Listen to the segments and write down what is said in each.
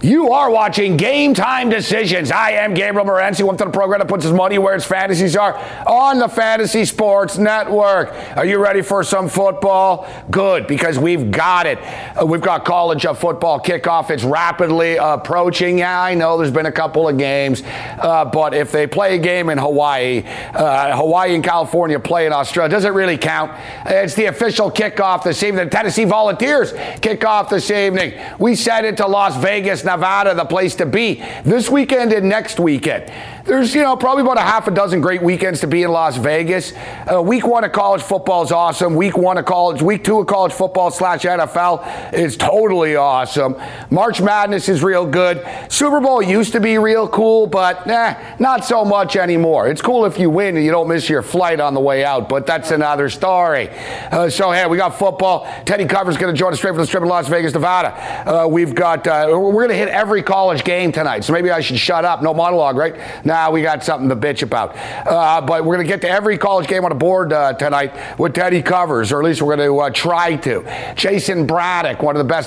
You are watching Game Time Decisions. I am Gabriel Morency. Welcome to the program that puts his money where his fantasies are on the Fantasy Sports Network. Are you ready for some football? Good, because we've got it. We've got college football kickoff. It's rapidly approaching. Yeah, I know there's been a couple of games, but if they play a game in Hawaii, Hawaii and California play in Australia, does it really count? It's the official kickoff this evening. The Tennessee Volunteers kick off this evening. We send it to Las Vegas, Nevada, the place to be this weekend and next weekend. There's, probably about a half a dozen great weekends to be in Las Vegas. Week one of college football is awesome. Week two of college football / NFL is totally awesome. March Madness is real good. Super Bowl used to be real cool, but not so much anymore. It's cool if you win and you don't miss your flight on the way out, but that's another story. Hey, we got football. Teddy Cover's going to join us straight from the Strip in Las Vegas, Nevada. We've got, we're going to hit every college game tonight, so maybe I should shut up. No monologue, right? Nah, we got something to bitch about. But we're going to get to every college game on the board tonight with Teddy Covers, or at least we're going to try to. Jason Braddock, one of the best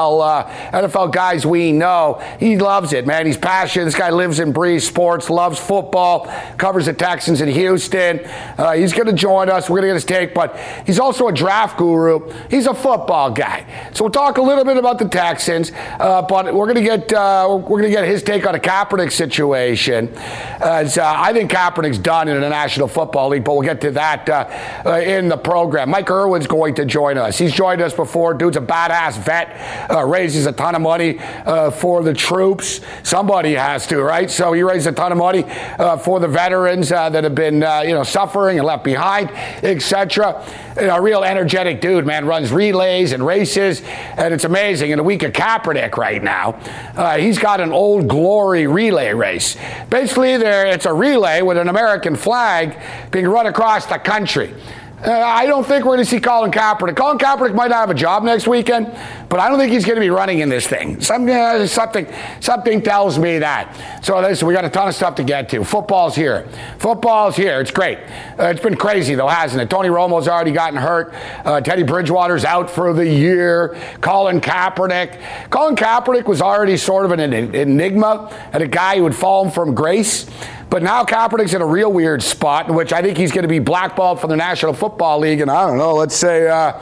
NFL guys we know. He loves it, man. He's passionate. This guy lives and breathes sports, loves football, covers the Texans in Houston. He's going to join us. We're going to get his take, but he's also a draft guru. He's a football guy. So we'll talk a little bit about the Texans, but we're going to get his take on the Kaepernick situation. I think Kaepernick's done in the National Football League, but we'll get to that in the program. Mike Irwin's going to join us. He's joined us before. Dude's a badass vet, raises a ton of money for the troops. Somebody has to, right? So he raised a ton of money for the veterans that have been, suffering and left behind, etc. A real energetic dude, man. Runs relays and races, and it's amazing. In the week of Kaepernick right now, he's got an Old Glory relay race. Basically, it's a relay with an American flag being run across the country. I don't think we're going to see Colin Kaepernick. Colin Kaepernick might have a job next weekend, but I don't think he's going to be running in this thing. Something tells me that. So listen, we got a ton of stuff to get to. Football's here. It's great. It's been crazy, though, hasn't it? Tony Romo's already gotten hurt. Teddy Bridgewater's out for the year. Colin Kaepernick was already sort of an enigma and a guy who had fallen from grace. But now Kaepernick's in a real weird spot in which I think he's going to be blackballed from the National Football League in, let's say,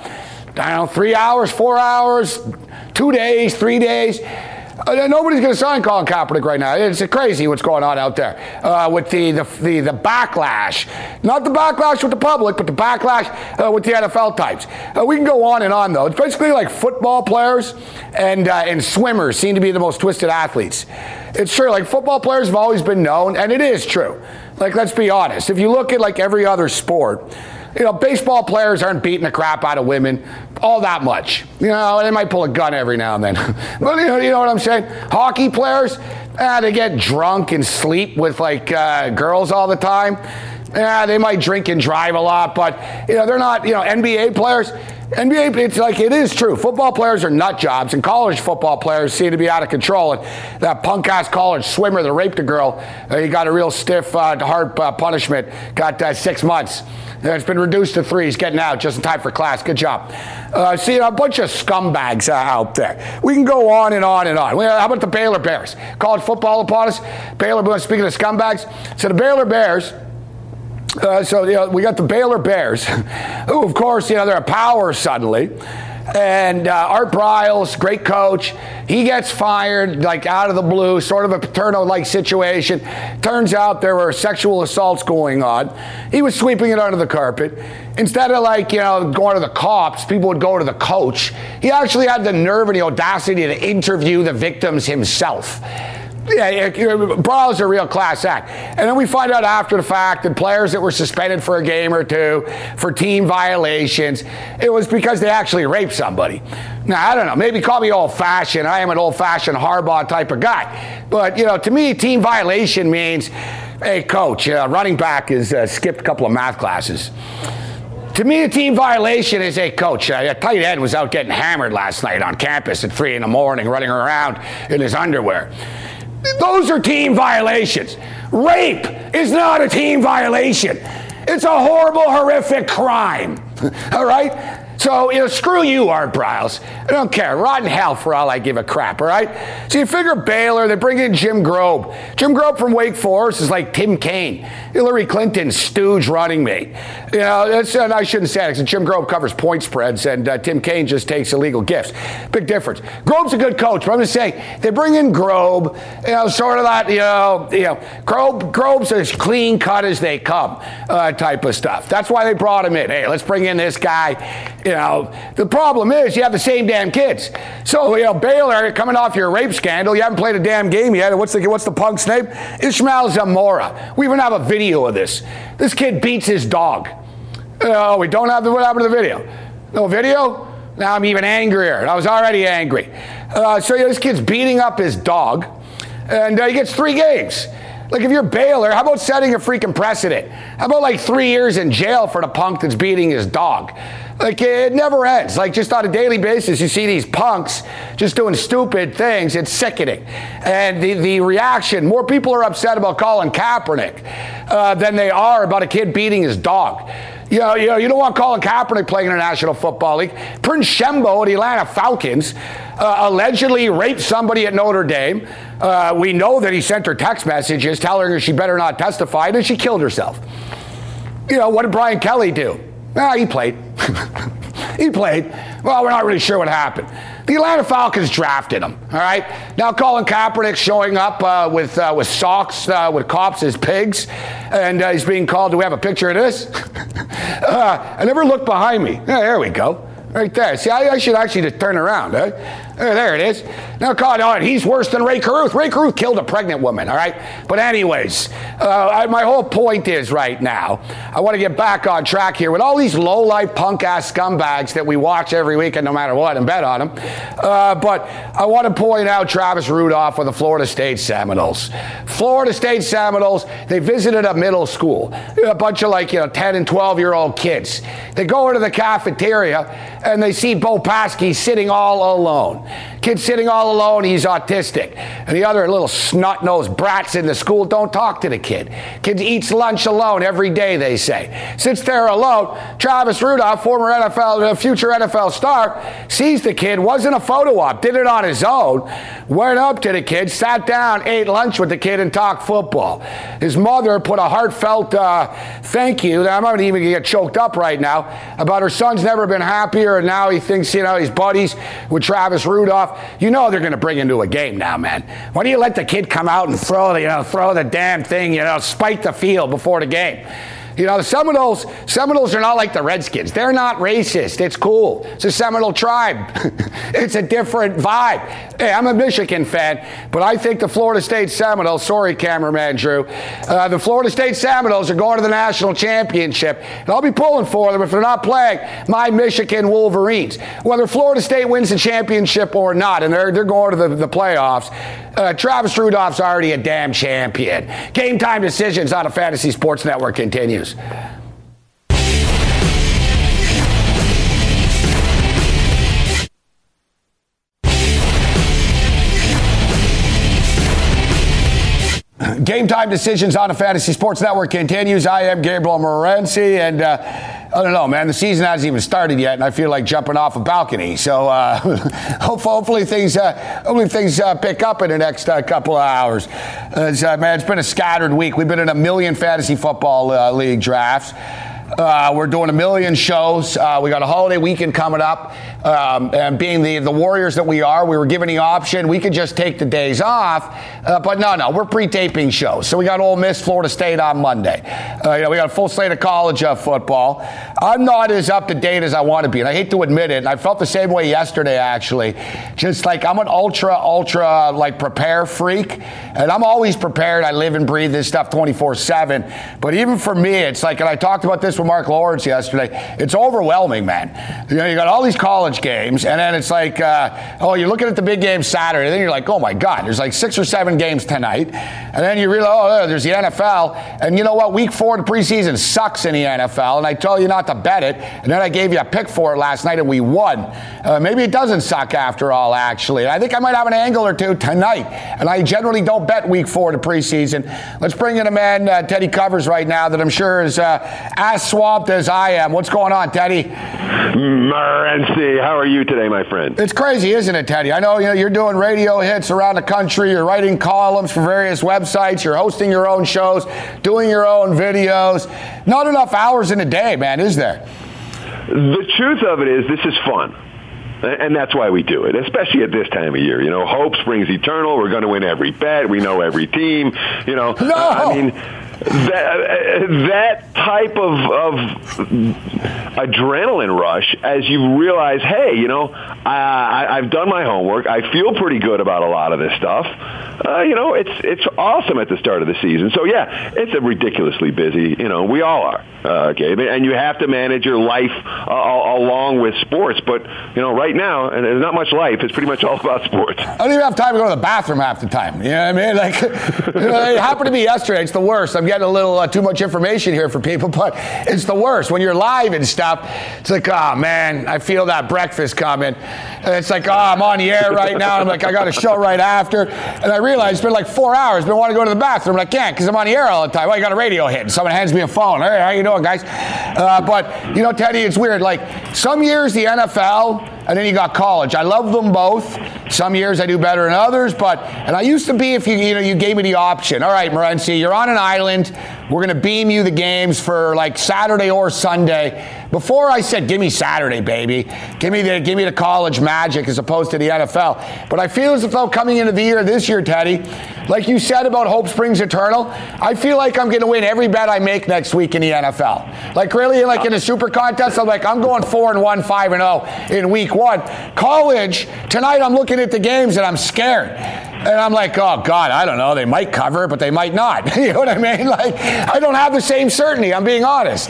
3 hours, 4 hours, 2 days, 3 days. Nobody's going to sign Colin Kaepernick right now. It's crazy what's going on out there with the backlash. Not the backlash with the public, but the backlash with the NFL types. We can go on and on, though. It's basically like football players and swimmers seem to be the most twisted athletes. It's true. Like, football players have always been known, and it is true. Like, let's be honest. If you look at, like, every other sport, baseball players aren't beating the crap out of women all that much. They might pull a gun every now and then. But you know what I'm saying? Hockey players, they get drunk and sleep with, girls all the time. They might drink and drive a lot, but, they're not, NBA players. It is true. Football players are nut jobs, and college football players seem to be out of control. And that punk-ass college swimmer that raped a girl, he got a real stiff, hard punishment, got 6 months. It's been reduced to 3. He's getting out just in time for class. Good job. A bunch of scumbags out there. We can go on and on and on. How about the Baylor Bears? College football upon us. Speaking of scumbags, so the Baylor Bears... we got the Baylor Bears, who, of course, they're a power suddenly. And Art Briles, great coach, he gets fired, out of the blue, sort of a Paterno-like situation. Turns out there were sexual assaults going on. He was sweeping it under the carpet. Instead of, going to the cops, people would go to the coach. He actually had the nerve and the audacity to interview the victims himself. Yeah, Briles a real class act. And then we find out after the fact that players that were suspended for a game or two for team violations, it was because they actually raped somebody. Now, I don't know. Maybe call me old-fashioned. I am an old-fashioned Harbaugh type of guy. But, to me, team violation means, hey, coach, running back has skipped a couple of math classes. To me, a team violation is a coach. A tight end was out getting hammered last night on campus at 3 a.m, running around in his underwear. Those are team violations. Rape is not a team violation. It's a horrible, horrific crime. All right? So, screw you, Art Briles. I don't care. Rot in hell for all I give a crap, all right? So you figure Baylor, they bring in Jim Grobe. Jim Grobe from Wake Forest is like Tim Kaine, Hillary Clinton's stooge running mate. I shouldn't say it, because Jim Grobe covers point spreads, and Tim Kaine just takes illegal gifts. Big difference. Grobe's a good coach, but I'm just saying, they bring in Grobe, sort of that, Grobe's as clean cut as they come type of stuff. That's why they brought him in. Hey, let's bring in this guy. The problem is you have the same damn kids. So, Baylor, coming off your rape scandal, you haven't played a damn game yet. What's the punk's name? Ishmael Zamora. We even have a video of this. This kid beats his dog. We don't have what happened to the video? No video? Now I'm even angrier. I was already angry. This kid's beating up his dog, and he gets 3 games. Like, if you're Baylor, how about setting a freaking precedent? How about 3 years in jail for the punk that's beating his dog? Like, it never ends. Like, just on a daily basis, you see these punks just doing stupid things. It's sickening. And the reaction, more people are upset about Colin Kaepernick than they are about a kid beating his dog. You don't want Colin Kaepernick playing in the National Football League. Prince Shembo of the Atlanta Falcons allegedly raped somebody at Notre Dame. We know that he sent her text messages telling her she better not testify, and she killed herself. What did Brian Kelly do? He played. He played. Well, we're not really sure what happened. The Atlanta Falcons drafted him, all right? Now Colin Kaepernick showing up with socks with cops as pigs, and he's being called. Do we have a picture of this? I never looked behind me. There we go. Right there. See, I should actually just turn around. There it is. Now, God, he's worse than Ray Caruth. Ray Caruth killed a pregnant woman, all right? But anyways, my whole point is right now, I want to get back on track here with all these low-life, punk-ass scumbags that we watch every weekend no matter what and bet on them. But I want to point out Travis Rudolph with the Florida State Seminoles. Florida State Seminoles, they visited a middle school. A bunch of 10 and 12-year-old kids. They go into the cafeteria and they see Bo Paskey sitting all alone. Kid sitting all alone, he's autistic. And the other little snot-nosed brats in the school don't talk to the kid. Kid eats lunch alone every day, they say. Sits there alone. Travis Rudolph, future NFL star, sees the kid, wasn't a photo op, did it on his own, went up to the kid, sat down, ate lunch with the kid, and talked football. His mother put a heartfelt thank you, I'm not even going to get choked up right now, about her son's never been happier, and now he thinks, he's buddies with Travis Rudolph. They're going to bring him to a game now, man. Why don't you let the kid come out and throw the damn thing, spike the field before the game? The Seminoles are not like the Redskins. They're not racist. It's cool. It's a Seminole tribe. It's a different vibe. Hey, I'm a Michigan fan, but I think the Florida State Seminoles, sorry, cameraman Drew, the Florida State Seminoles are going to the national championship, and I'll be pulling for them if they're not playing my Michigan Wolverines. Whether Florida State wins the championship or not, and they're going to the playoffs, Travis Rudolph's already a damn champion. Game Time Decisions on the Fantasy Sports Network continues. Game Time Decisions on the Fantasy Sports Network continues. I am Gabriel Morency, and I don't know, man. The season hasn't even started yet, and I feel like jumping off a balcony. So hopefully things pick up in the next couple of hours. Man, it's been a scattered week. We've been in 1 million fantasy football league drafts. We're doing 1 million shows. We got a holiday weekend coming up. And being the Warriors that we are, we were given the option. We could just take the days off. But no, we're pre-taping shows. So we got Ole Miss, Florida State on Monday. We got a full slate of college football. I'm not as up to date as I want to be. And I hate to admit it. And I felt the same way yesterday, actually. Just like I'm an ultra prepare freak. And I'm always prepared. I live and breathe this stuff 24/7. But even for me, it's like, and I talked about this with Mark Lawrence yesterday, it's overwhelming, man. You got all these college college games, and then it's like, you're looking at the big game Saturday, and then you're like, oh my God, there's like 6 or 7 games tonight, and then you realize, there's the NFL, and you know what? Week 4 of the preseason sucks in the NFL, and I told you not to bet it, and then I gave you a pick for it last night, and we won. Maybe it doesn't suck after all, actually. And I think I might have an angle or two tonight, and I generally don't bet Week 4 of the preseason. Let's bring in a man Teddy covers right now that I'm sure is as swamped as I am. What's going on, Teddy? Morency, how are you today, my friend? It's crazy, isn't it, Teddy? I know you're doing radio hits around the country. You're writing columns for various websites. You're hosting your own shows, doing your own videos. Not enough hours in a day, man, is there? The truth of it is this is fun. And that's why we do it, especially at this time of year. You know, hope springs eternal. We're going to win every bet. We know every team. You know, no. I mean, that type of adrenaline rush as you realize, hey, you know, I've done my homework. I feel pretty good about a lot of this stuff. You know, it's awesome at the start of the season. So, yeah, it's a ridiculously busy, you know, we all are. Okay, and you have to manage your life along with sports. But, you know, right now, and there's not much life. It's pretty much all about sports. I don't even have time to go to the bathroom half the time. You know what I mean? Like, it happened to me yesterday. It's the worst. I'm getting a little too much information here for people, but it's the worst. When you're live and stuff, it's like, oh, man, I feel that breakfast coming. And it's like, oh, I'm on the air right now. And I'm like, I got a show right after. And I realize it's been like 4 hours. I've been wanting to go to the bathroom, and I can't because I'm on the air all the time. Well, I got a radio hit, and someone hands me a phone. Hey, how you doing, guys? But, you know, Teddy, it's weird. Like, some years the NFL, and then you got college. I love them both. Some years I do better than others, and I used to be, if you gave me the option. All right, Morency, you're on an island. We're going to beam you the games for like Saturday or Sunday. Before I said, give me Saturday, baby. Give me the college magic as opposed to the NFL. But I feel as though coming into the year this year, Teddy, like you said about Hope Springs Eternal, I feel like I'm going to win every bet I make next week in the NFL. Like really, like in a super contest, I'm going 4-1, 5-0 in week 1. College, tonight I'm looking at the games and I'm scared. And I'm like, oh, God, I don't know. They might cover, but they might not. You know what I mean? Like, I don't have the same certainty. I'm being honest.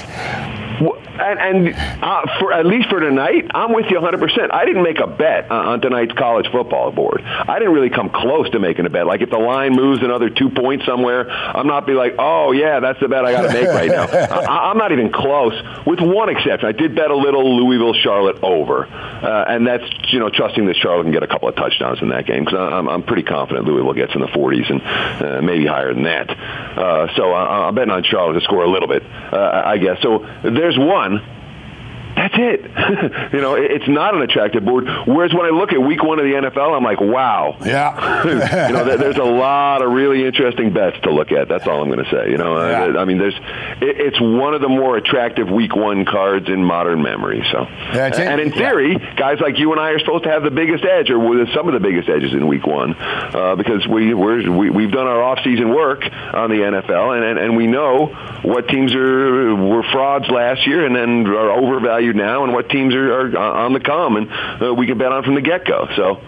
And for at least for tonight, I'm with you 100%. I didn't make a bet on tonight's college football board. I didn't really come close to making a bet. Like if the line moves another 2 points somewhere, I'm not be like, oh yeah, that's the bet I got to make right now. I'm not even close, with one exception. I did bet a little Louisville-Charlotte over, and that's trusting that Charlotte can get a couple of touchdowns in that game because I'm pretty confident Louisville gets in the 40s and maybe higher than that. So I'm betting on Charlotte to score a little bit, I guess. So there's one. That's it. It's not an attractive board. Whereas when I look at week 1 of the NFL, I'm like, wow. Yeah. There's a lot of really interesting bets to look at. That's all I'm going to say. I mean, it's one of the more attractive week 1 cards in modern memory. So, and in theory, guys like you and I are supposed to have the biggest edge, or with some of the biggest edges in week 1, because we've done our off-season work on the NFL, and we know what teams were frauds last year and then are overvalued now, and what teams are on the come, and we can bet on from the get-go. So,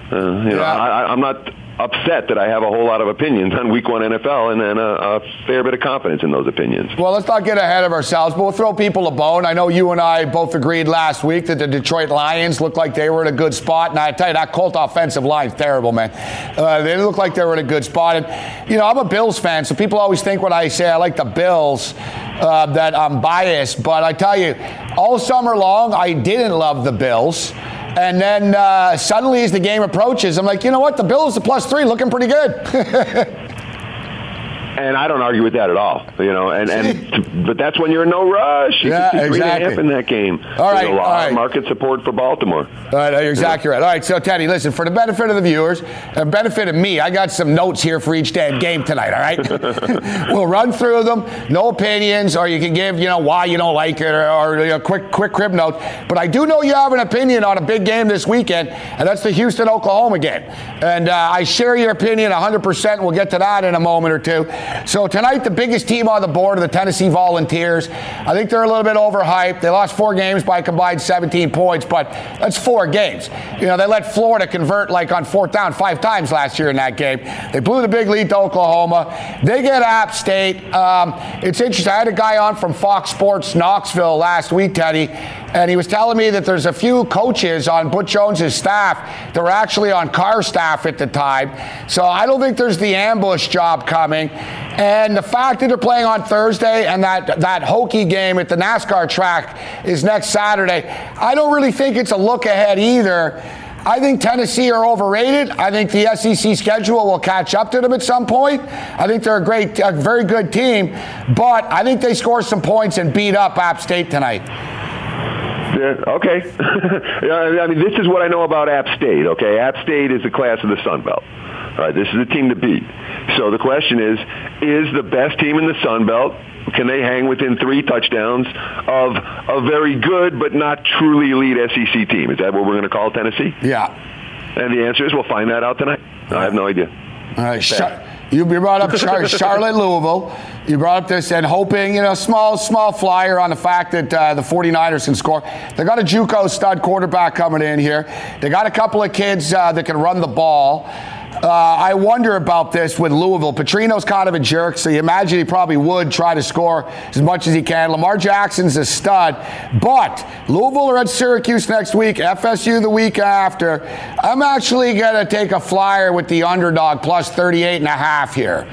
I'm not upset that I have a whole lot of opinions on week 1 NFL and a fair bit of confidence in those opinions. Well, let's not get ahead of ourselves, but we'll throw people a bone. I know you and I both agreed last week that the Detroit Lions looked like they were in a good spot, and I tell you, that Colt offensive line's terrible, man. They look like they were in a good spot. And, I'm a Bills fan, so people always think when I say I like the Bills that I'm biased, but I tell you, all summer long, I didn't love the Bills. And then suddenly as the game approaches, I'm like, you know what? The Bills are +3, looking pretty good. And I don't argue with that at all, but that's when you're in no rush. You can see 3.5 in that game. All right, There's a lot of market support for Baltimore. All right, you're exactly right. All right, so Teddy, listen, for the benefit of the viewers and benefit of me, I got some notes here for each damn game tonight, all right? We'll run through them, no opinions, or you can give, why you don't like it, or quick crib note. But I do know you have an opinion on a big game this weekend, and that's the Houston-Oklahoma game. And I share your opinion 100%. We'll get to that in a moment or two. So tonight, the biggest team on the board are the Tennessee Volunteers. I think they're a little bit overhyped. They lost 4 games by a combined 17 points, but that's 4 games. You know, they let Florida convert like on 4th down 5 times last year in that game. They blew the big lead to Oklahoma. They get App State. It's interesting. I had a guy on from Fox Sports Knoxville last week, Teddy, and he was telling me that there's a few coaches on Butch Jones's staff that were actually on Carr's staff at the time. So I don't think there's the ambush job coming. And the fact that they're playing on Thursday and that hokey game at the NASCAR track is next Saturday, I don't really think it's a look ahead either. I think Tennessee are overrated. I think the SEC schedule will catch up to them at some point. I think they're a very good team, but I think they score some points and beat up App State tonight. Yeah, okay. I mean, this is what I know about App State, okay? App State is the class of the Sun Belt. All right, this is the team to beat. So the question is the best team in the Sun Belt, can they hang within 3 touchdowns of a very good but not truly elite SEC team? Is that what we're going to call Tennessee? Yeah. And the answer is we'll find that out tonight. I have no idea. All right, you brought up Charlotte, Louisville. You brought up this and hoping, small flyer on the fact that the 49ers can score. They got a JUCO stud quarterback coming in here. They got a couple of kids that can run the ball. I wonder about this with Louisville. Petrino's kind of a jerk, so you imagine he probably would try to score as much as he can. Lamar Jackson's a stud, but Louisville are at Syracuse next week, FSU the week after. I'm actually going to take a flyer with the underdog plus 38.5 here.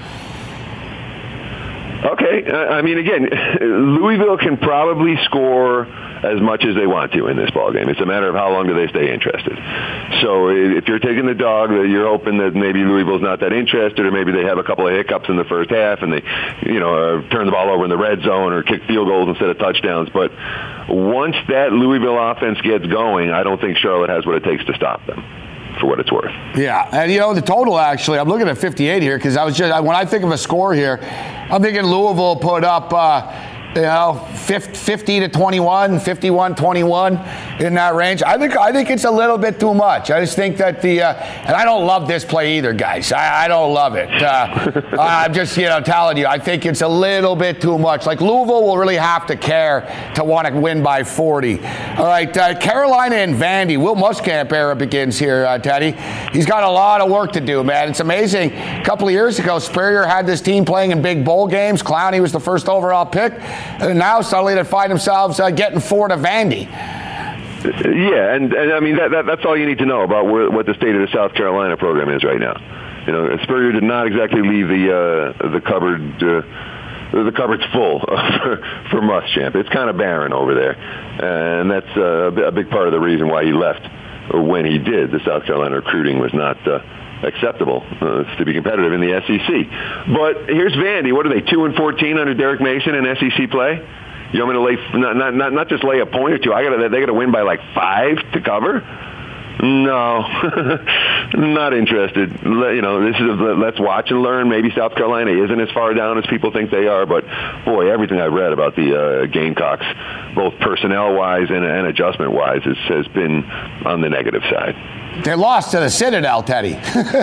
Okay. I mean, again, Louisville can probably score as much as they want to in this ballgame. It's a matter of how long do they stay interested. So if you're taking the dog, you're hoping that maybe Louisville's not that interested, or maybe they have a couple of hiccups in the first half and they, turn the ball over in the red zone or kick field goals instead of touchdowns. But once that Louisville offense gets going, I don't think Charlotte has what it takes to stop them, for what it's worth. Yeah, and the total actually, I'm looking at 58 here because when I think of a score here, I'm thinking Louisville put up 50 to 21, 51-21 in that range. I think it's a little bit too much. I just think that and I don't love this play either, guys. I don't love it. I'm just telling you, I think it's a little bit too much. Like Louisville will really have to care to want to win by 40. All right, Carolina and Vandy. Will Muschamp era begins here, Teddy. He's got a lot of work to do, man. It's amazing. A couple of years ago, Spurrier had this team playing in big bowl games. Clowney was the first overall pick. And now suddenly they find themselves getting 4 to Vandy. Yeah, and I mean that's all you need to know about what the state of the South Carolina program is right now. Spurrier did not exactly leave the cupboard. The cupboard's full for Muschamp. It's kind of barren over there, and that's a big part of the reason why he left when he did. The South Carolina recruiting was not acceptable to be competitive in the SEC. But here's Vandy. What are they, 2-14 under Derek Mason in SEC play? You want me to lay not just lay a point or two? They got to win by like 5 to cover. No, not interested. This is let's watch and learn. Maybe South Carolina isn't as far down as people think they are, but boy, everything I've read about the Gamecocks, both personnel-wise and adjustment-wise, has been on the negative side. They lost to the Citadel, Teddy.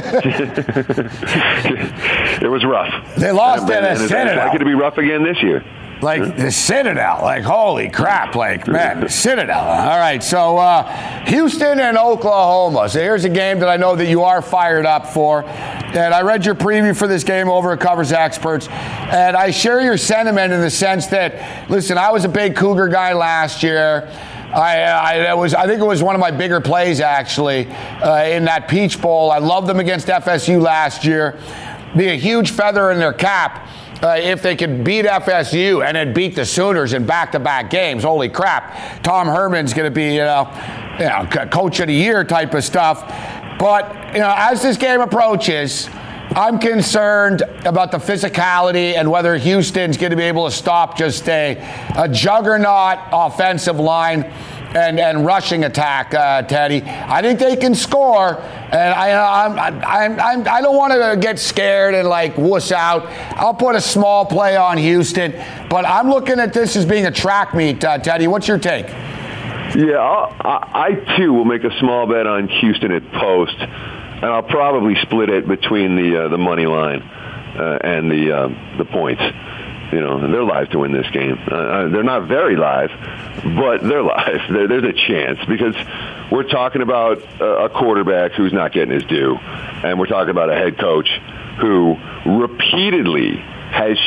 It was rough. They lost to the Citadel. It's likely to be rough again this year. The Citadel, holy crap, man, the Citadel. All right, so Houston and Oklahoma. So here's a game that I know that you are fired up for. And I read your preview for this game over at Covers Experts. And I share your sentiment in the sense that, listen, I was a big Cougar guy last year. I think it was one of my bigger plays, actually, in that Peach Bowl. I loved them against FSU last year. Be a huge feather in their cap if they could beat FSU and then beat the Sooners in back-to-back games. Holy crap. Tom Herman's going to be, coach of the year type of stuff. But, as this game approaches, I'm concerned about the physicality and whether Houston's going to be able to stop just a juggernaut offensive line and rushing attack, Teddy. I think they can score, and I don't want to get scared and wuss out. I'll put a small play on Houston, but I'm looking at this as being a track meet, Teddy. What's your take? Yeah, I too will make a small bet on Houston at post, and I'll probably split it between the money line and the points. You know, they're live to win this game. They're not very live, but they're live. There's a chance because we're talking about a quarterback who's not getting his due, and we're talking about a head coach who repeatedly has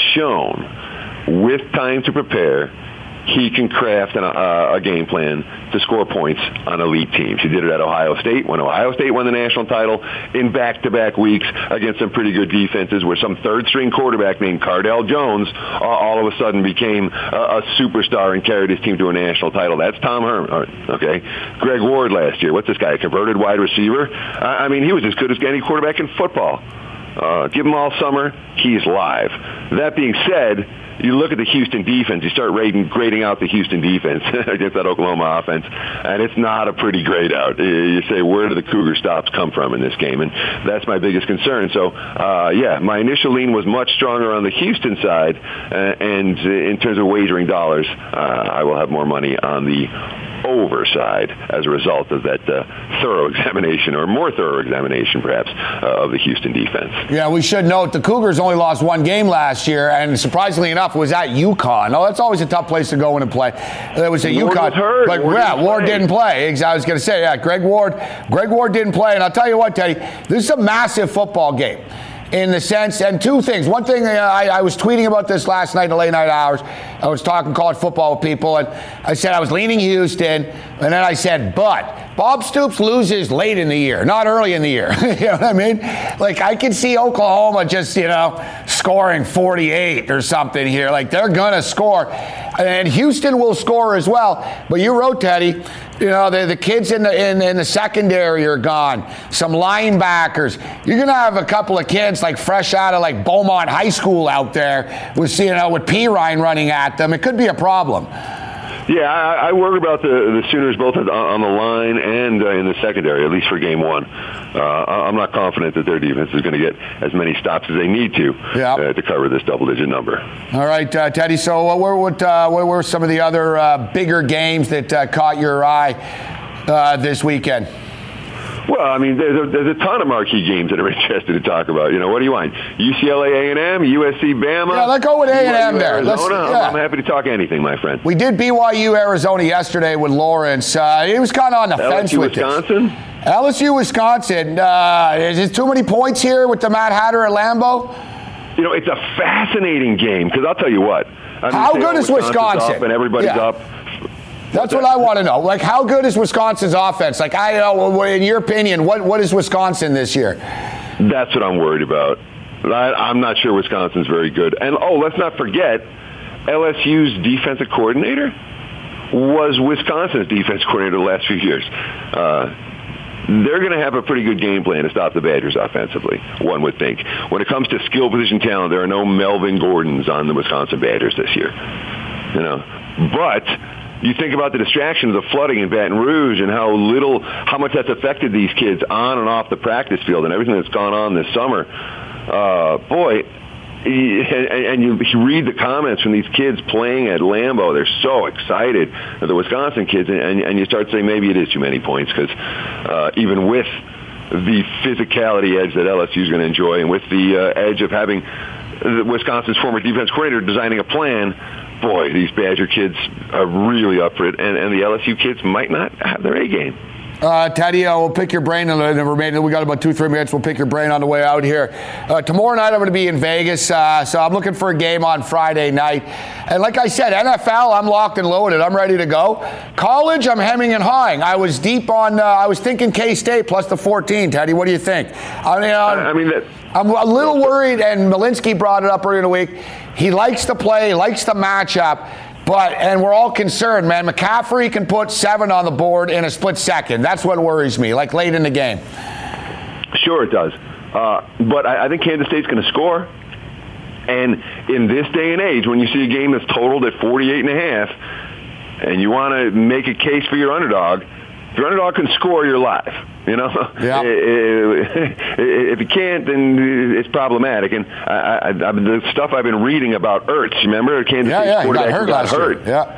shown, with time to prepare, he can craft a game plan to score points on elite teams. He did it at Ohio State when Ohio State won the national title in back-to-back weeks against some pretty good defenses where some third-string quarterback named Cardell Jones all of a sudden became a superstar and carried his team to a national title. That's Tom Herman. Okay. Greg Ward last year. What's this guy, a converted wide receiver? I mean, he was as good as any quarterback in football. Give him all summer. He's live. That being said, you look at the Houston defense, you start grading out the Houston defense against that Oklahoma offense, and it's not a pretty grade out. You say, where do the Cougar stops come from in this game? And that's my biggest concern. So, my initial lean was much stronger on the Houston side, and in terms of wagering dollars, I will have more money on the over side as a result of that thorough examination, or more thorough examination, perhaps, of the Houston defense. Yeah, we should note the Cougars only lost one game last year, and surprisingly enough, was at UConn. Oh, that's always a tough place to go in and play. It was at UConn. But Ward didn't play. I was going to say, Greg Ward didn't play, and I'll tell you what, Teddy, this is a massive football game. In the sense, and two things. One thing, I was tweeting about this last night in the late night hours. I was talking college football with people, and I said I was leaning Houston, and then I said, but Bob Stoops loses late in the year, not early in the year. You know what I mean? Like, I could see Oklahoma just, scoring 48 or something here. Like, they're going to score. And Houston will score as well. But you wrote, Teddy, the kids in the secondary are gone. Some linebackers. You're going to have a couple of kids like fresh out of like Beaumont High School out there with P. Ryan running at them. It could be a problem. Yeah, I worry about the Sooners both on the line and in the secondary, at least for game one. I'm not confident that their defense is going to get as many stops as they need to cover this double-digit number. All right, Teddy, so what were some of the other bigger games that caught your eye this weekend? Well, I mean, there's a ton of marquee games that are interested to talk about. What do you want? UCLA A&M, USC Bama? Yeah, let's go with A&M there. I'm happy to talk anything, my friend. We did BYU Arizona yesterday with Lawrence. He was kind of on the fence with Wisconsin? LSU Wisconsin. Is it too many points here with the Mad Hatter at Lambeau? It's a fascinating game because I'll tell you what. How good is Wisconsin? Up and everybody's up. That's what I want to know. Like, how good is Wisconsin's offense? Like, in your opinion, what is Wisconsin this year? That's what I'm worried about. I'm not sure Wisconsin's very good. And, let's not forget, LSU's defensive coordinator was Wisconsin's defense coordinator the last few years. They're going to have a pretty good game plan to stop the Badgers offensively, one would think. When it comes to skill position talent, there are no Melvin Gordons on the Wisconsin Badgers this year. But you think about the distractions of flooding in Baton Rouge and how much that's affected these kids on and off the practice field and everything that's gone on this summer. And you read the comments from these kids playing at Lambeau. They're so excited, the Wisconsin kids, and you start saying maybe it is too many points because even with the physicality edge that LSU is going to enjoy and with the edge of having Wisconsin's former defense coordinator designing a plan, boy, these Badger kids are really up for it, and the LSU kids might not have their A game. Teddy, we'll pick your brain in the remaining. We got about 2-3 minutes. We'll pick your brain on the way out here. Tomorrow night I'm going to be in Vegas, so I'm looking for a game on Friday night. And like I said, NFL, I'm locked and loaded. I'm ready to go. College, I'm hemming and hawing. I was deep on. I was thinking K-State plus the 14. Teddy, what do you think? I'm a little worried, and Malinsky brought it up earlier in the week. He likes to play, he likes the matchup. And we're all concerned, man. McCaffrey can put 7 on the board in a split second. That's what worries me, like late in the game. Sure it does. But I think Kansas State's going to score. And in this day and age, when you see a game that's totaled at 48.5, and you want to make a case for your underdog, if your underdog can score, you're live. Yeah. If you can't, then it's problematic. And the stuff I've been reading about Ertz, remember Kansas State quarterback who got hurt? Yeah.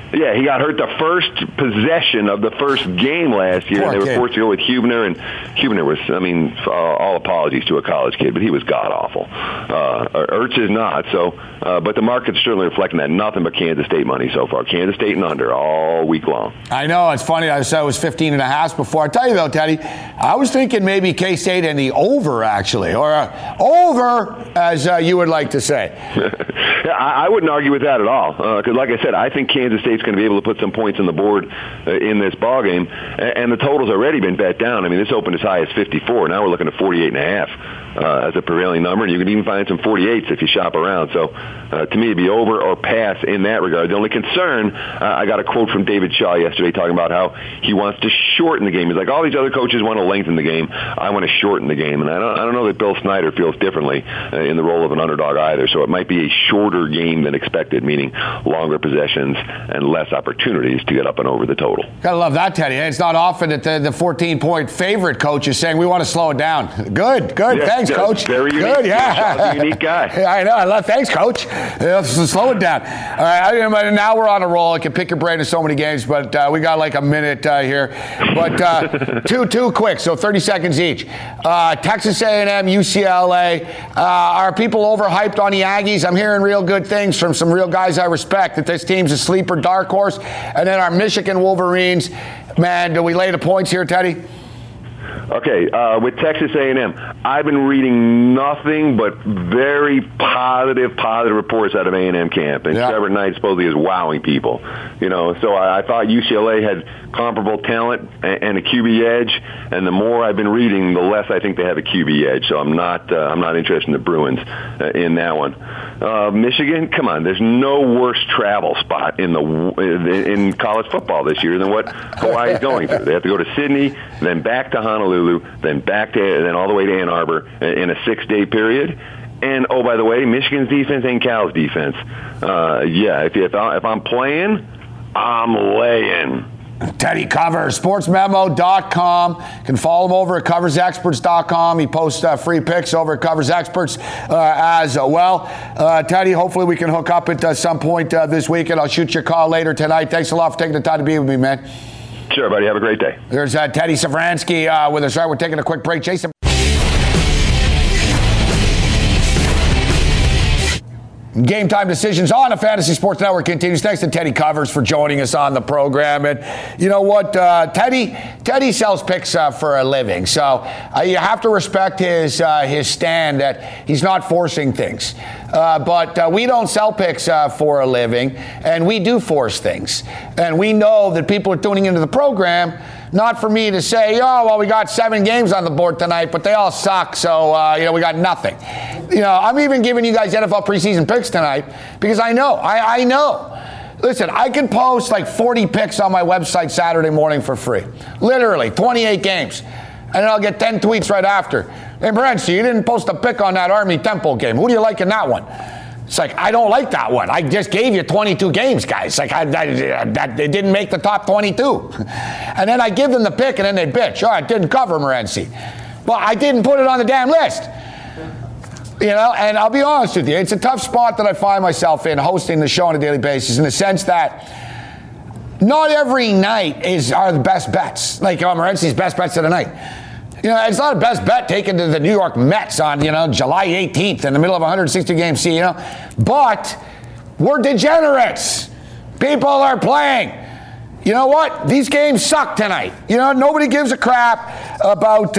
Yeah, he got hurt the first possession of the first game last year. They were forced to go with Hubner, and Hubner was, all apologies to a college kid, but he was god-awful. Ertz is not, but the market's certainly reflecting that. Nothing but Kansas State money so far. Kansas State and under all week long. I know, it's funny. I said it was 15.5 before. I tell you, though, Teddy, I was thinking maybe K-State and the over, actually, or over, as you would like to say. Yeah, I wouldn't argue with that at all, because like I said, I think Kansas State's going to be able to put some points on the board in this ball game, and the total's already been bet down. I mean, this opened as high as 54. Now we're looking at 48.5 as a prevailing number, and you can even find some 48s if you shop around. So, to me, it'd be over or pass in that regard. The only concern, I got a quote from David Shaw yesterday talking about how he wants to shorten the game. He's like, all these other coaches want to lengthen the game. I want to shorten the game, and I don't know that Bill Snyder feels differently in the role of an underdog either. So it might be a shorter game than expected, meaning longer possessions and less opportunities to get up and over the total. Gotta love that, Teddy. It's not often that the 14-point favorite coach is saying we want to slow it down. Good. Yeah, thanks, Coach. Very unique. Good, yeah. Unique guy. I know. Thanks, Coach. Slow it down. All right. Now we're on a roll. I can pick your brain in so many games, but we got like a minute here. But two quick, so 30 seconds each. Texas A&M, UCLA. Are people overhyped on the Aggies? I'm hearing real good things from some real guys I respect that this team's a sleeper dark horse. And then our Michigan Wolverines. Man, do we lay the points here, Teddy? Okay, with Texas A&M, I've been reading nothing but very positive reports out of A&M camp, and Trevor Knight supposedly is wowing people. So I thought UCLA had comparable talent and a QB edge, and the more I've been reading, the less I think they have a QB edge. So I'm not interested in the Bruins in that one. Michigan, come on, there's no worse travel spot in college football this year than what Hawaii's going through. They have to go to Sydney, then back to Honolulu, then all the way to Ann Arbor in a 6-day period. And, oh, by the way, Michigan's defense ain't Cal's defense. If I'm playing, I'm laying. Teddy Covers, sportsmemo.com. You can follow him over at coversexperts.com. He posts free picks over at Covers Experts as well. Teddy, hopefully we can hook up at some point this week, and I'll shoot your call later tonight. Thanks a lot for taking the time to be with me, man. Sure, buddy. Have a great day. There's Teddy Savransky with us. All right, we're taking a quick break. Jason. Game Time Decisions on the Fantasy Sports Network continues. Thanks to Teddy Covers for joining us on the program. And you know what? Teddy sells picks for a living. So you have to respect his stand that he's not forcing things. But we don't sell picks for a living, and we do force things. And we know that people are tuning into the program, not for me to say, we got 7 games on the board tonight, but they all suck, so, we got nothing. I'm even giving you guys NFL preseason picks tonight because I know. I know. Listen, I can post like 40 picks on my website Saturday morning for free. Literally, 28 games. And then I'll get 10 tweets right after. Hey, Brent, you didn't post a pick on that Army Temple game. Who do you like in that one? It's like, I don't like that one. I just gave you 22 games, guys. Like, it didn't make the top 22. And then I give them the pick, and then they bitch. It didn't cover Morency. Well, I didn't put it on the damn list. And I'll be honest with you. It's a tough spot that I find myself in hosting the show on a daily basis in the sense that not every night are the best bets. Like Morency's best bets of the night. It's not a best bet taken to the New York Mets on, July 18th in the middle of a 160-game season, But we're degenerates. People are playing. You know what? These games suck tonight. Nobody gives a crap about,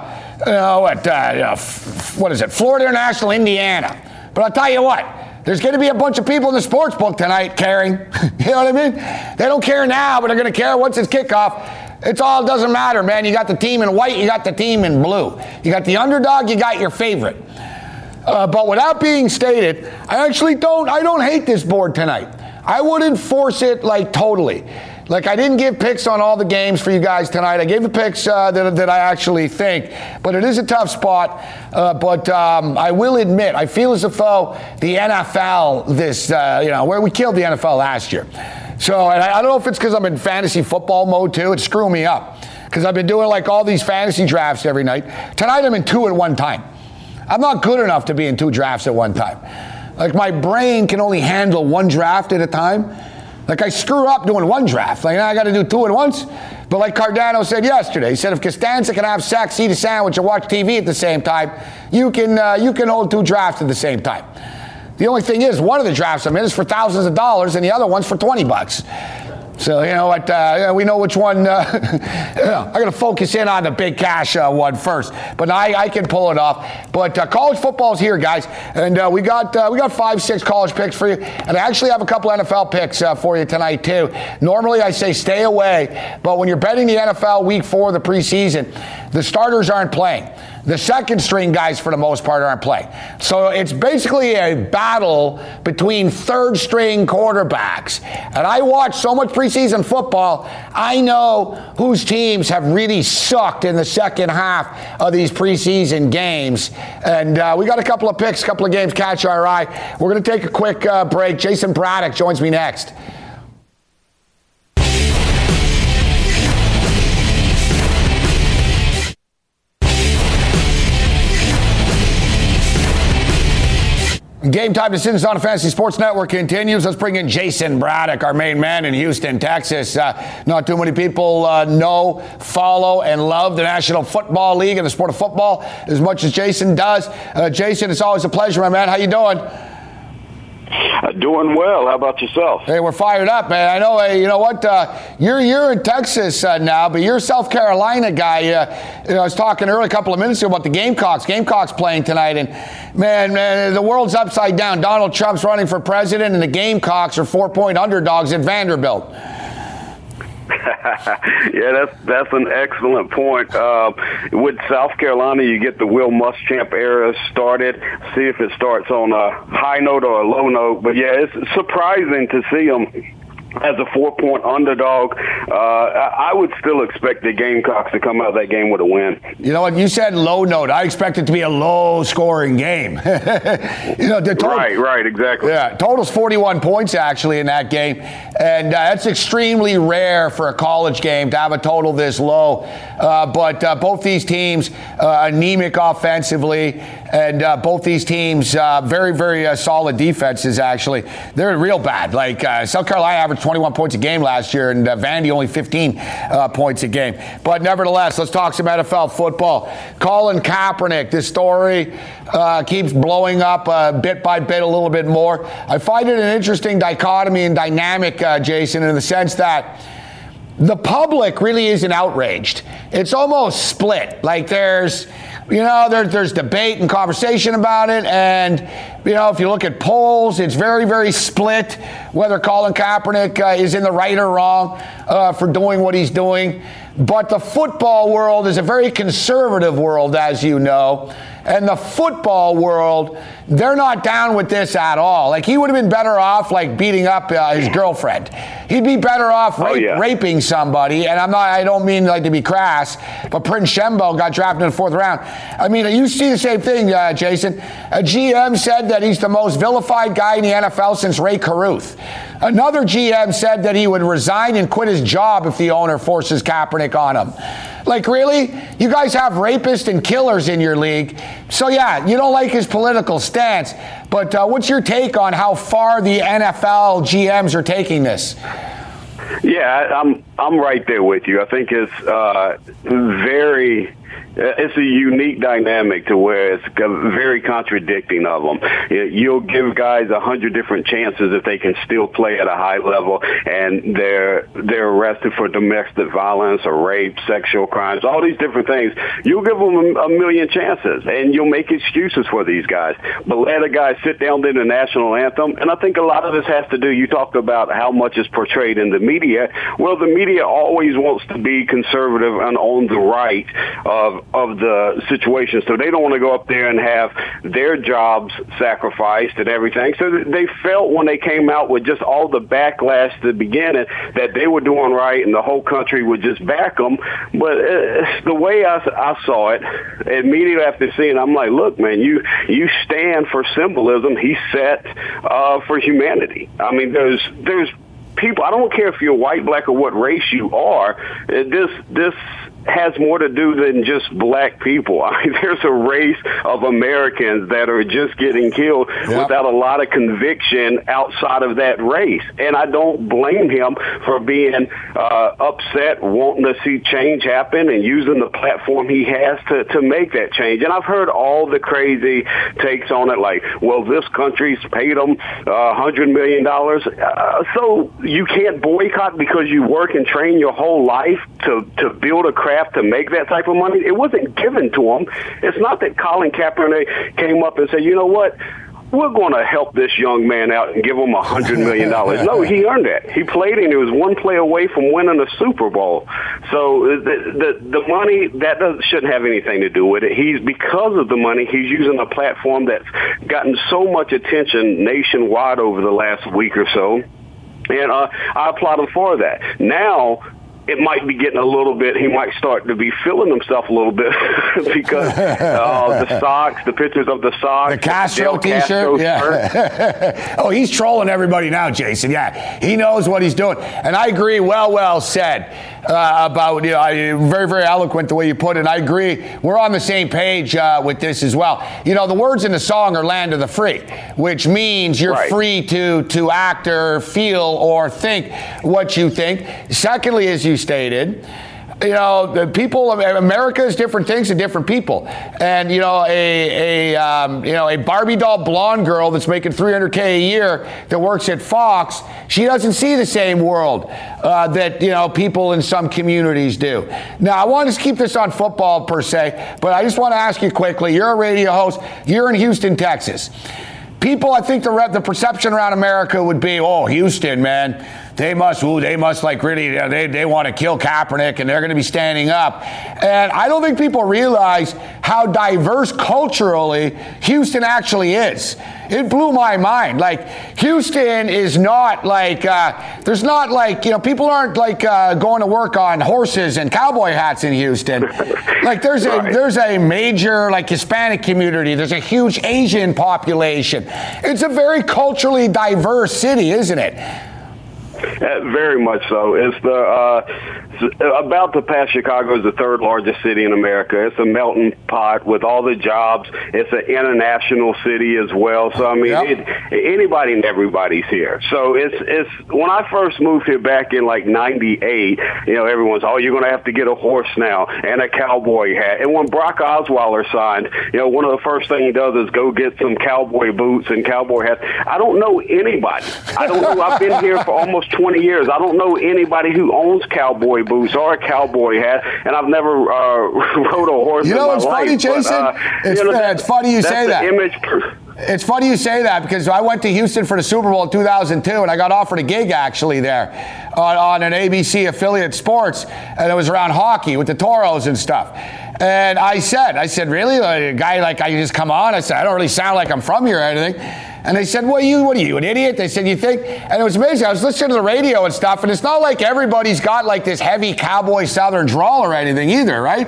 what is it? Florida International, Indiana. But I'll tell you what. There's going to be a bunch of people in the sports book tonight caring. You know what I mean? They don't care now, but they're going to care once it's kickoff. It doesn't matter, man. You got the team in white, you got the team in blue. You got the underdog, you got your favorite. But without being stated, I don't hate this board tonight. I wouldn't force it totally. I didn't give picks on all the games for you guys tonight. I gave the picks that I actually think. But it is a tough spot. But I will admit, I feel as though the NFL, where we killed the NFL last year. So, and I don't know if it's because I'm in fantasy football mode too. It's screwing me up because I've been doing all these fantasy drafts every night. Tonight I'm in 2 at one time. I'm not good enough to be in 2 drafts at one time. My brain can only handle 1 draft at a time. Like, I screw up doing one draft. Like, now I got to do two at once. But like Cardano said yesterday, he said if Costanza can have sex, eat a sandwich, and watch TV at the same time, you can hold two drafts at the same time. The only thing is, one of the drafts I'm in is for thousands of dollars, and the other one's for $20. So, you know what, we know which one. I'm going to focus in on the big cash one first. But I can pull it off. But college football's here, guys. And we got 5-6 college picks for you. And I actually have a couple NFL picks for you tonight, too. Normally, I say stay away. But when you're betting the NFL week 4 of the preseason, the starters aren't playing. The second string guys, for the most part, aren't playing. So it's basically a battle between third string quarterbacks. And I watch so much preseason football, I know whose teams have really sucked in the second half of these preseason games. And we got a couple of picks, a couple of games catch our eye. We're going to take a quick break. Jason Braddock joins me next. Game Time Decisions on the Fantasy Sports Network continues. Let's bring in Jason Braddock, our main man in Houston, Texas. Not too many people know, follow, and love the National Football League and the sport of football as much as Jason does. Jason, it's always a pleasure, my man. How you doing? Doing well. How about yourself? Hey, we're fired up, man. I know. You know what? You're in Texas now, but you're a South Carolina guy. I was talking earlier, a couple of minutes ago, about the Gamecocks. Gamecocks playing tonight, and man, the world's upside down. Donald Trump's running for president, and the Gamecocks are 4-point underdogs at Vanderbilt. Yeah, that's an excellent point. With South Carolina, you get the Will Muschamp era started. See if it starts on a high note or a low note. But yeah, it's surprising to see them as a 4-point underdog. I would still expect the Gamecocks to come out of that game with a win. You know what? You said low note. I expect it to be a low-scoring game. Right, exactly. Yeah, total's 41 points, actually, in that game. And that's extremely rare for a college game to have a total this low. But both these teams, anemic offensively, and both these teams, very, very solid defenses, actually. They're real bad. Like, South Carolina averaged 21 points a game last year, and Vandy only 15 points a game. But nevertheless, let's talk some NFL football. Colin Kaepernick, this story keeps blowing up bit by bit a little bit more. I find it an interesting dichotomy and dynamic, Jason, in the sense that the public really isn't outraged. It's almost split. Like there's debate and conversation about it, and if you look at polls, it's very, very split whether Colin Kaepernick is in the right or wrong for doing what he's doing. But the football world is a very conservative world, as you know. And the football world, they're not down with this at all. Like, he would have been better off, like, beating up his girlfriend. He'd be better off raping somebody. And I don't mean, like, to be crass, but Prince Shembo got drafted in the 4th round. I mean, you see the same thing, Jason. A GM said that he's the most vilified guy in the NFL since Ray Caruth. Another GM said that he would resign and quit his job if the owner forces Kaepernick on him. Like, really? You guys have rapists and killers in your league. So, yeah, you don't like his political stance. But what's your take on how far the NFL GMs are taking this? Yeah, I'm right there with you. I think it's it's a unique dynamic to where it's very contradicting of them. You'll give guys 100 different chances if they can still play at a high level, and they're arrested for domestic violence or rape, sexual crimes, all these different things. You'll give them a million chances, and you'll make excuses for these guys. But let a guy sit down to the national anthem, and I think a lot of this has to do, you talked about how much is portrayed in the media. Well, the media always wants to be conservative and on the right of the situation. So they don't want to go up there and have their jobs sacrificed and everything. So they felt when they came out with just all the backlash at the beginning that they were doing right and the whole country would just back them. But the way I saw it, immediately after seeing it, I'm like, look, man, you stand for symbolism. He set for humanity. I mean, there's people, I don't care if you're white, black, or what race you are, this has more to do than just black people. I mean, there's a race of Americans that are just getting killed without a lot of conviction outside of that race. And I don't blame him for being upset, wanting to see change happen and using the platform he has to make that change. And I've heard all the crazy takes on it, like, well, this country's paid them $100 million. So you can't boycott because you work and train your whole life to build a craft to make that type of money. It wasn't given to him. It's not that Colin Kaepernick came up and said, you know what, we're going to help this young man out and give him $100 million. No, he earned that. He played, and he was one play away from winning a Super Bowl. So the money, that shouldn't have anything to do with it. Because of the money, he's using a platform that's gotten so much attention nationwide over the last week or so. And I applaud him for that. Now, it might be getting a little bit, he might start to be feeling himself a little bit because the socks, the pictures of the socks. The Castro T-shirt? Yeah. Oh, he's trolling everybody now, Jason. Yeah, he knows what he's doing. And I agree, well said about, very, very eloquent the way you put it. And I agree. We're on the same page with this as well. The words in the song are land of the free, which means you're free to act or feel or think what you think. Secondly, as you stated, the people of America is different things to different people. And, a Barbie doll blonde girl that's making $300K a year that works at Fox, she doesn't see the same world that, people in some communities do. Now, I want to keep this on football per se, but I just want to ask you quickly. You're a radio host. You're in Houston, Texas. People, I think the perception around America would be, oh, Houston, man, they must like really, they want to kill Kaepernick and they're going to be standing up. And I don't think people realize how diverse culturally Houston actually is. It blew my mind. Like, Houston is not like, there's not like, people aren't like going to work on horses and cowboy hats in Houston. Like, there's a major like Hispanic community. There's a huge Asian population. It's a very culturally diverse city, isn't it? Very much so. It's about to pass Chicago is the third largest city in America. It's a melting pot with all the jobs. It's an international city as well. So I mean, anybody and everybody's here. So it's when I first moved here back in like '98. Everyone's you're going to have to get a horse now and a cowboy hat. And when Brock Osweiler signed, one of the first things he does is go get some cowboy boots and cowboy hats. I don't know anybody. I don't know. I've been here for almost 20 years. I don't know anybody who owns cowboy boots or a cowboy hat, and I've never rode a horse in my life. It's funny, Jason? It's funny you say that. It's funny you say that because I went to Houston for the Super Bowl in 2002, and I got offered a gig actually there on an ABC affiliate sports, and it was around hockey with the Toros and stuff. And I said, really? A guy like I just come on? I said, I don't really sound like I'm from here or anything. And they said, what are you, an idiot? They said, you think? And it was amazing. I was listening to the radio and stuff, and it's not like everybody's got like this heavy cowboy southern drawl or anything either, right?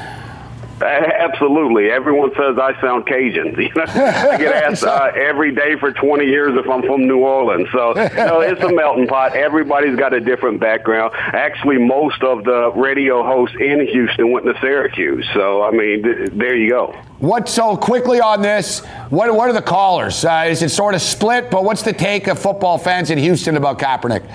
Absolutely. Everyone says I sound Cajun. I get asked every day for 20 years if I'm from New Orleans. So, it's a melting pot. Everybody's got a different background. Actually, most of the radio hosts in Houston went to Syracuse. So, I mean, there you go. So quickly on this, what are the callers? Is it sort of split, but what's the take of football fans in Houston about Kaepernick?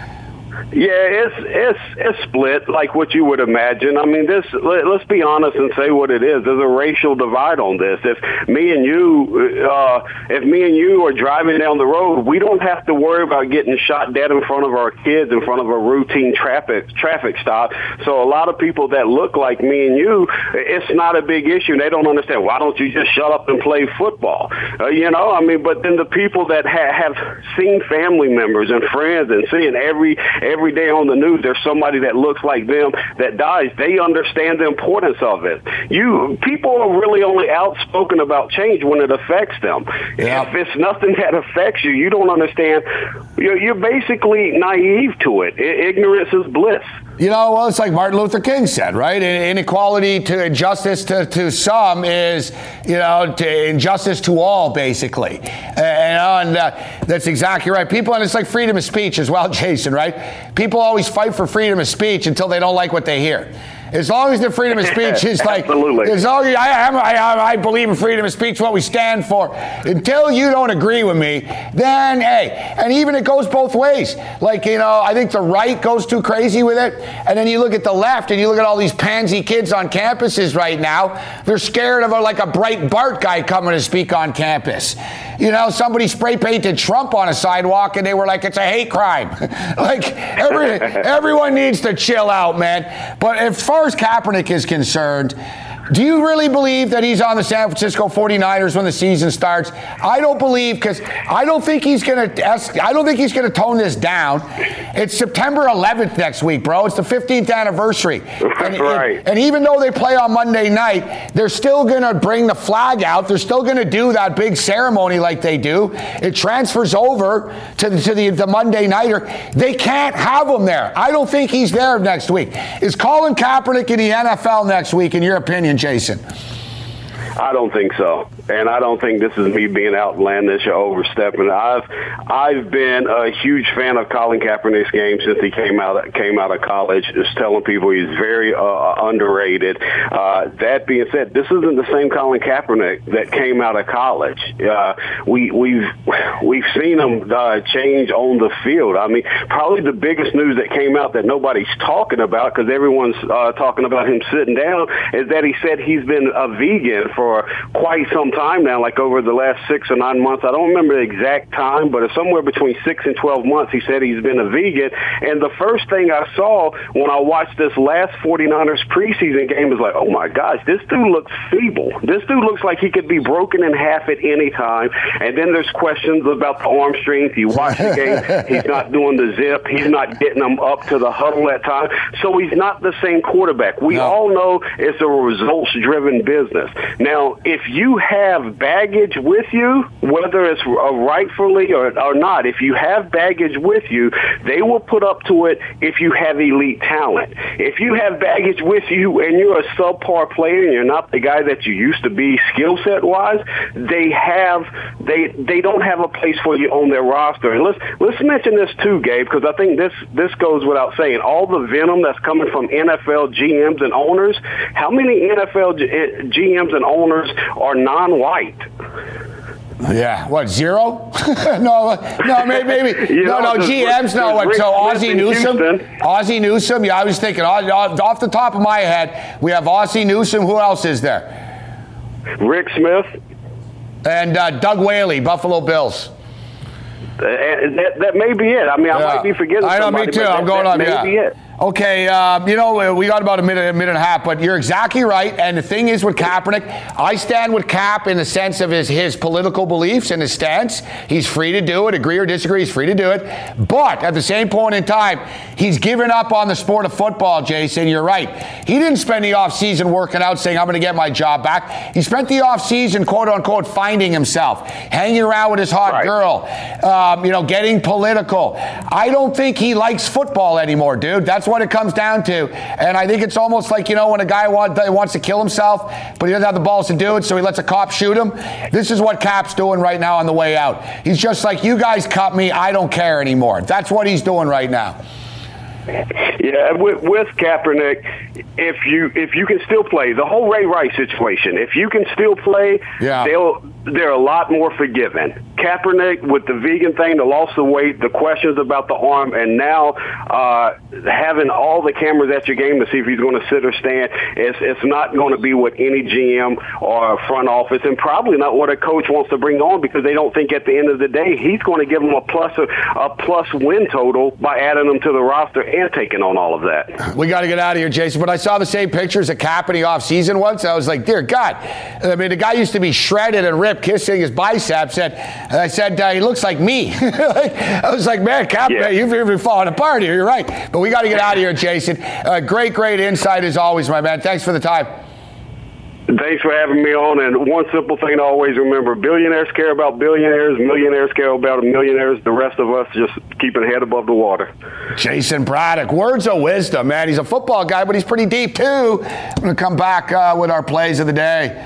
Yeah, it's split like what you would imagine. I mean, let's be honest and say what it is. There's a racial divide on this. If me and you are driving down the road, we don't have to worry about getting shot dead in front of our kids in front of a routine traffic stop. So a lot of people that look like me and you, it's not a big issue. They don't understand. Why don't you just shut up and play football? But then the people that have seen family members and friends and seeing every day on the news there's somebody that looks like them that dies, they understand the importance of it. People are really only outspoken about change when it affects them. Yeah. If it's nothing that affects you, you don't understand. You're basically naive to it. Ignorance is bliss. It's like Martin Luther King said, right? Inequality to injustice to some is, to injustice to all, basically. And that's exactly right. And it's like freedom of speech as well, Jason, right? People always fight for freedom of speech until they don't like what they hear. As long as the freedom of speech is like, Absolutely. as long as I believe in freedom of speech, what we stand for. Until you don't agree with me, then hey, and even it goes both ways. Like, I think the right goes too crazy with it, and then you look at the left and you look at all these pansy kids on campuses right now. They're scared of a bright Bart guy coming to speak on campus. Somebody spray painted Trump on a sidewalk and they were like, it's a hate crime. Like, everyone needs to chill out, man. But as far as Kaepernick is concerned, do you really believe that he's on the San Francisco 49ers when the season starts? I don't believe, because I don't think he's going to tone this down. It's September 11th next week, bro. It's the 15th anniversary. Right. And even though they play on Monday night, they're still going to bring the flag out. They're still going to do that big ceremony like they do. It transfers over to the Monday nighter. They can't have him there. I don't think he's there next week. Is Colin Kaepernick in the NFL next week, in your opinion, Jason? I don't think so, and I don't think this is me being outlandish or overstepping. I've been a huge fan of Colin Kaepernick's game since he came out of college. Just telling people he's very underrated. That being said, this isn't the same Colin Kaepernick that came out of college. We've seen him change on the field. I mean, probably the biggest news that came out that nobody's talking about, because everyone's talking about him sitting down, is that he said he's been a vegan for quite some time now, like over the last 6 or 9 months. I don't remember the exact time, but it's somewhere between 6 and 12 months he said he's been a vegan. And the first thing I saw when I watched this last 49ers preseason game was like, oh my gosh, this dude looks feeble. This dude looks like he could be broken in half at any time. And then there's questions about the arm strength. You watch the game, he's not doing the zip. He's not getting them up to the huddle at time. So he's not the same quarterback. We all know it's a results-driven business. Now, if you have baggage with you, whether it's rightfully or not, if you have baggage with you, they will put up to it if you have elite talent. If you have baggage with you and you're a subpar player and you're not the guy that you used to be skill set wise, they don't have a place for you on their roster. And let's mention this too, Gabe, because I think this goes without saying. All the venom that's coming from NFL GMs and owners, how many NFL GMs and owners are non-white? Yeah, what, 0? no, maybe. GMs, no, what, so Ozzie Newsome, yeah, I was thinking, off the top of my head, we have Ozzie Newsome. Who else is there? Rick Smith. And Doug Whaley, Buffalo Bills. That may be it. I mean, I might be forgetting somebody. I know, me too. I'm going on, that may be it. Okay, we got about a minute and a half, but you're exactly right. And the thing is with Kaepernick, I stand with Cap in the sense of his political beliefs and his stance. He's free to do it, agree or disagree, he's free to do it. But at the same point in time, he's given up on the sport of football, Jason. You're right. He didn't spend the offseason working out saying, I'm going to get my job back. He spent the offseason, quote unquote, finding himself, hanging around with his hot girl, getting political. I don't think he likes football anymore, dude. That's what it comes down to. And I think it's almost like, when a guy wants to kill himself, but he doesn't have the balls to do it, so he lets a cop shoot him. This is what Cap's doing right now on the way out. He's just like, you guys cut me, I don't care anymore. That's what he's doing right now. Yeah, with Kaepernick, if you can still play, the whole Ray Rice situation, if you can still play, they're a lot more forgiving. Kaepernick, with the vegan thing, the loss of weight, the questions about the arm, and now having all the cameras at your game to see if he's going to sit or stand, it's not going to be what any GM or front office, and probably not what a coach wants to bring on, because they don't think at the end of the day he's going to give them a plus win total by adding them to the roster and taking on all of that. We got to get out of here, Jason. But I saw the same pictures of Cap in the offseason once. I was like, dear God. I mean, the guy used to be shredded and ripped, kissing his biceps. And I said, he looks like me. I was like, man, Cap, man, you've falling apart here. You're right. But we got to get out of here, Jason. Great insight as always, my man. Thanks for the time. Thanks for having me on. And one simple thing to always remember, billionaires care about billionaires, millionaires care about millionaires. The rest of us just keep a head above the water. Jason Braddock, words of wisdom, man. He's a football guy, but he's pretty deep, too. I'm going to come back with our plays of the day.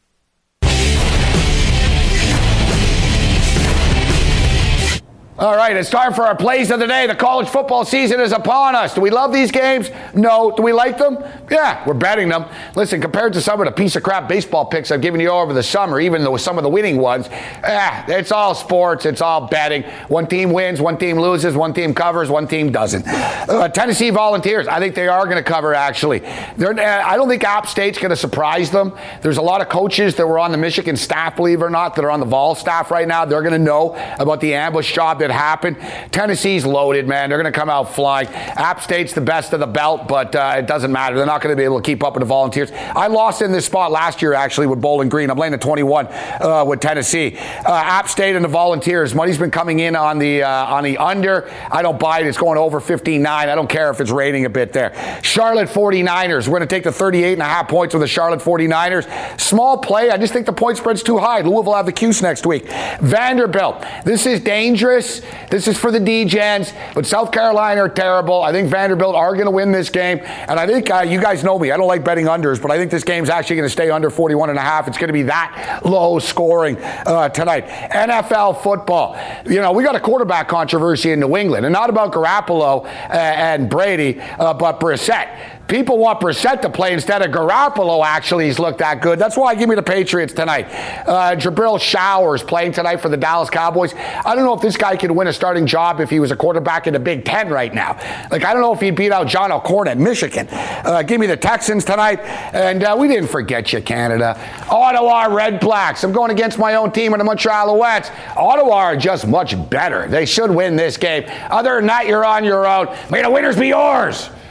All right. right, it's time for our plays of the day. The college football season is upon us. Do we love these games? No. Do we like them? Yeah, we're betting them. Listen, compared to some of the piece of crap baseball picks I've given you over the summer, even though some of the winning ones, it's all sports. It's all betting. One team wins, one team loses, one team covers, one team doesn't. Tennessee Volunteers, I think they are going to cover, actually. I don't think App State's going to surprise them. There's a lot of coaches that were on the Michigan staff, believe it or not, that are on the Vol staff right now. They're going to know about the ambush job that happened. Tennessee's loaded, man. They're going to come out flying. App State's the best of the belt, but it doesn't matter. They're not going to be able to keep up with the Volunteers. I lost in this spot last year, actually, with Bowling Green. I'm laying at 21 with Tennessee. App State and the Volunteers. Money's been coming in on the under. I don't buy it. It's going over 15.9. I don't care if it's raining a bit there. Charlotte 49ers. We're going to take the 38.5 points with the Charlotte 49ers. Small play. I just think the point spread's too high. Louisville will have the Cuse next week. Vanderbilt. This is dangerous. This is for the D-Gens, but South Carolina are terrible. I think Vanderbilt are going to win this game, and I think you guys know me. I don't like betting unders, but I think this game's actually going to stay under 41.5. It's going to be that low scoring tonight. NFL football. You know, we got a quarterback controversy in New England, and not about Garoppolo and Brady, but Brissett. People want Brissett to play instead of Garoppolo. Actually, he's looked that good. That's why I give me the Patriots tonight. Jabril Showers playing tonight for the Dallas Cowboys. I don't know if this guy could win a starting job if he was a quarterback in the Big Ten right now. Like, I don't know if he'd beat out John Alcorn at Michigan. Give me the Texans tonight. And we didn't forget you, Canada. Ottawa Red Blacks. I'm going against my own team and the Montreal Alouettes. Ottawa are just much better. They should win this game. Other than that, you're on your own. May the winners be yours.